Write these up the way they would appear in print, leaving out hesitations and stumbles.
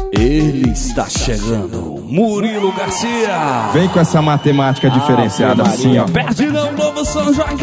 Ele está chegando, Murilo Garcia. Vem com essa matemática diferenciada assim, ó. Perde não, novo São Joaquim.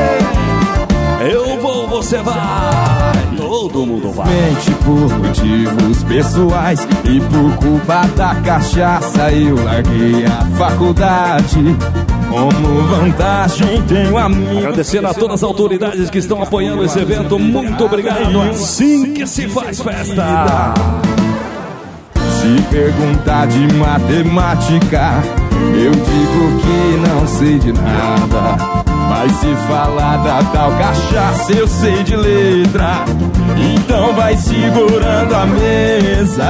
Eu vou, você vai, todo mundo vai. Mente por motivos pessoais e por culpa da cachaça eu larguei a faculdade. Como vantagem tenho amigo. Agradecendo a todas as autoridades que estão apoiando esse evento. Muito obrigado. Assim que se faz festa. Se perguntar de matemática, eu digo que não sei de nada. Mas se falar da tal cachaça, eu sei de letra. Então vai segurando a mesa.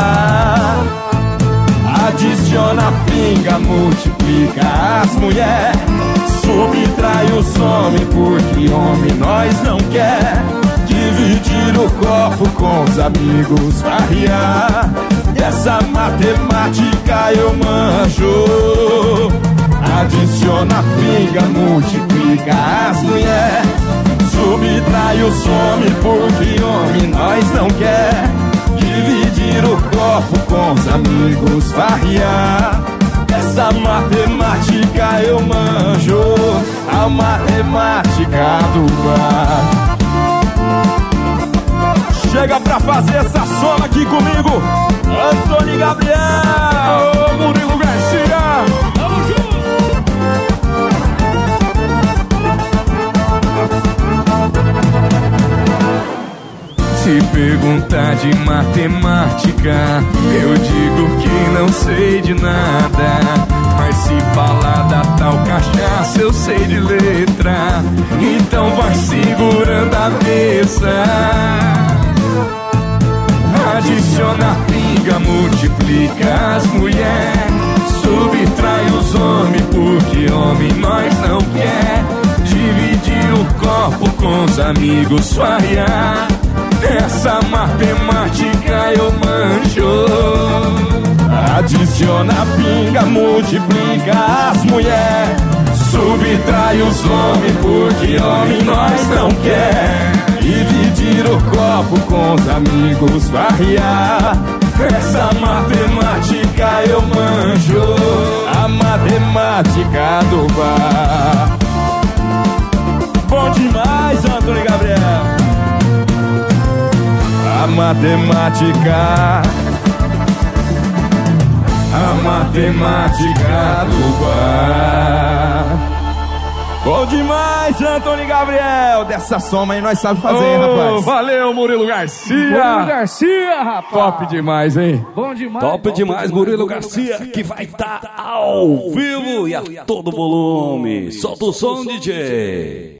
Adiciona pinga, multiplica as mulher. Subtrai os homens, porque homem nós não quer. Dividir o copo com os amigos, farrear. Essa matemática eu manjo. Adiciona pinga, multiplica as mulher. Subtrai os homens, porque homem nós não quer. Dividir o copo com os amigos, farrear. Essa matemática eu manjo. A matemática do bar. Chega pra fazer essa soma aqui comigo, Antônio Gabriel, Murilo Garcia. Tamo junto. Se perguntar de matemática, eu digo que não sei de nada. Mas se falar da tal cachaça, eu sei de letra. Então vai segurando a mesa. Adiciona pinga, multiplica as mulher. Subtrai os homens, porque homem nós não quer. Dividir o copo com os amigos, farrear. Essa matemática eu manjo. Adiciona pinga, multiplica as mulher. Subtrai os homens, porque homem nós não quer. Dividir o copo com os amigos, farrear. Essa matemática eu manjo. A matemática do bar. Bom demais, Antônio Gabriel. A matemática. A matemática do bar. Bom demais, Antônio Gabriel. Dessa soma aí nós sabemos fazer, rapaz. Valeu, Murilo Garcia. Murilo Garcia, rapaz. Top demais, hein? Bom demais. Top demais, Murilo Garcia, que vai estar ao vivo e a todo volume. Solta o som, DJ.